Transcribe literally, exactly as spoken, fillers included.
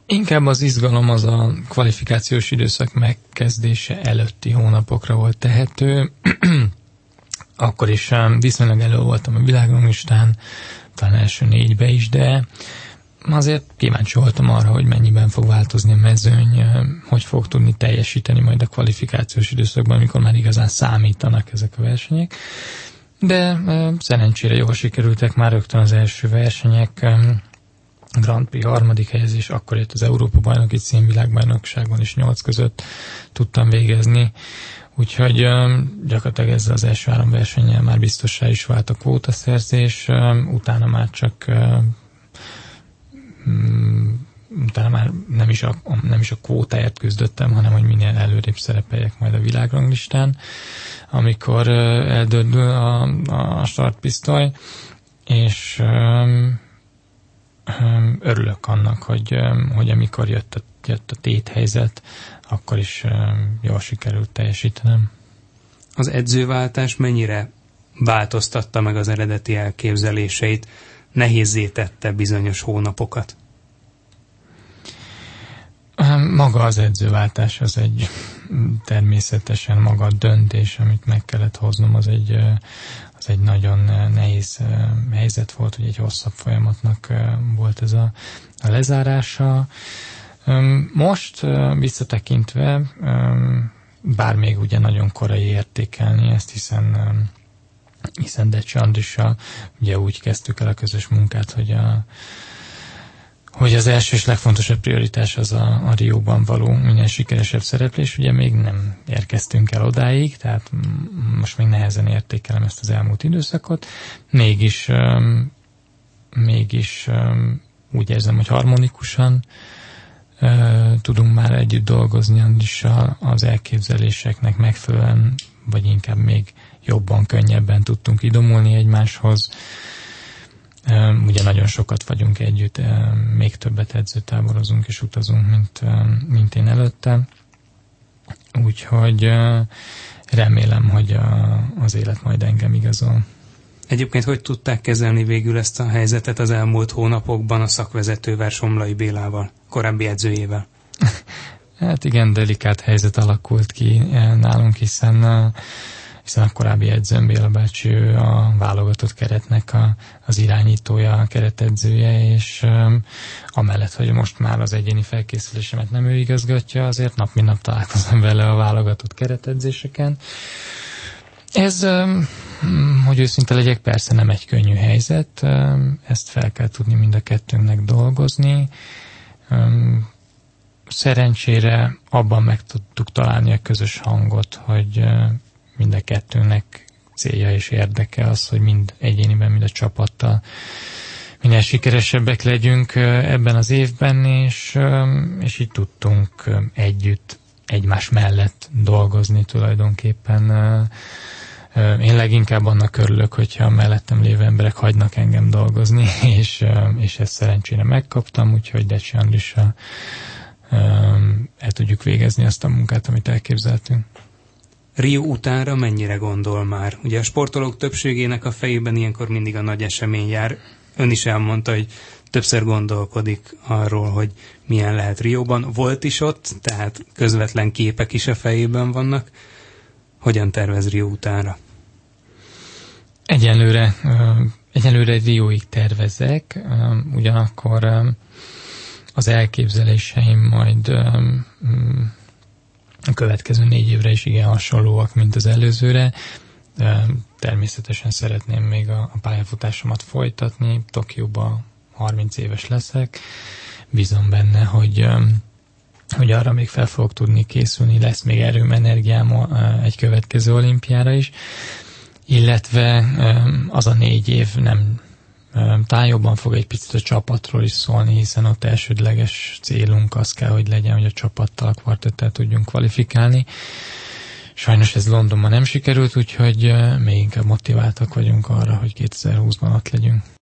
Inkább az izgalom az a kvalifikációs időszak megkezdése előtti hónapokra volt tehető. Akkor is viszonylag elő voltam a világranglistán, talán első négybe is, de azért kíváncsi voltam arra, hogy mennyiben fog változni a mezőny, hogy fog tudni teljesíteni majd a kvalifikációs időszakban, amikor már igazán számítanak ezek a versenyek. De szerencsére jól sikerültek már rögtön az első versenyek, Grand Prix harmadik helyezés, akkor jött az Európa-bajnoki cím, világbajnokságon is nyolc között tudtam végezni, úgyhogy gyakorlatilag ezzel az első három versennyel már biztossá is vált a kvótaszerzés, utána már csak utána már nem is, a, nem is a kvótáért küzdöttem, hanem hogy minél előrébb szerepeljek majd a világranglistán, amikor eldördül a, a startpisztoly, és örülök annak, hogy, hogy amikor jött a, jött a téthelyzet, akkor is jól sikerült teljesítenem. Az edzőváltás mennyire változtatta meg az eredeti elképzeléseit, nehézzé tette bizonyos hónapokat? Maga az edzőváltás az egy természetesen maga a döntés, amit meg kellett hoznom, az egy, az egy nagyon nehéz helyzet volt, hogy egy hosszabb folyamatnak volt ez a, a lezárása. Most visszatekintve, bár még ugye nagyon korai értékelni ezt, hiszen hiszen Decsi Andrissal ugye úgy kezdtük el a közös munkát, hogy a hogy az első és legfontosabb prioritás az a, a Rióban való minél sikeresebb szereplés. Ugye még nem érkeztünk el odáig, tehát most még nehezen értékelem ezt az elmúlt időszakot. Mégis, um, mégis um, úgy érzem, hogy harmonikusan uh, tudunk már együtt dolgozni Andrissal, az elképzeléseknek megfelelően, vagy inkább még jobban, könnyebben tudtunk idomulni egymáshoz. Ugye nagyon sokat vagyunk együtt, még többet edzőtáborozunk és utazunk, mint, mint én előtte. Úgyhogy remélem, hogy a, az élet majd engem igazol. Egyébként hogy tudták kezelni végül ezt a helyzetet az elmúlt hónapokban a szakvezetővel, Somlai Bélával, korábbi edzőjével? Hát igen, delikát helyzet alakult ki nálunk, hiszen hiszen a korábbi edzőm, Béla bácsi, ő a válogatott keretnek a, az irányítója, a keretedzője, és um, amellett, hogy most már az egyéni felkészülésemet nem ő igazgatja, azért nap mint nap találkozom vele a válogatott keretedzéseken. Ez, um, hogy őszinte legyek, persze nem egy könnyű helyzet, um, ezt fel kell tudni mind a kettőnknek dolgozni. Um, szerencsére abban meg tudtuk találni a közös hangot, hogy uh, mind a kettőnek célja és érdeke az, hogy mind egyéniben, mind a csapattal minél sikeresebbek legyünk ebben az évben, és, és így tudtunk együtt, egymás mellett dolgozni tulajdonképpen. Én leginkább annak örülök, hogyha a mellettem lévő emberek hagynak engem dolgozni, és, és ezt szerencsére megkaptam, úgyhogy Decsi Andrissal el tudjuk végezni azt a munkát, amit elképzeltünk. Rio utánra mennyire gondol már? Ugye a sportolók többségének a fejében ilyenkor mindig a nagy esemény jár. Ön is elmondta, hogy többször gondolkodik arról, hogy milyen lehet Rióban. Volt is ott, tehát közvetlen képek is a fejében vannak. Hogyan tervez Rio utánra? Egyelőre, egyelőre Rióig tervezek, ugyanakkor az elképzeléseim majd a következő négy évre is igen hasonlóak, mint az előzőre. Természetesen szeretném még a pályafutásomat folytatni. Tokióban harminc éves leszek. Bízom benne, hogy, hogy arra még fel fogok tudni készülni. Lesz még erőm, energiám egy következő olimpiára is. Illetve az a négy év nem talán jobban fog egy picit a csapatról is szólni, hiszen ott elsődleges célunk az kell, hogy legyen, hogy a csapattal, a kvartettel tudjunk kvalifikálni. Sajnos ez Londonban nem sikerült, úgyhogy még inkább motiváltak vagyunk arra, hogy kétezer-húszban ott legyünk.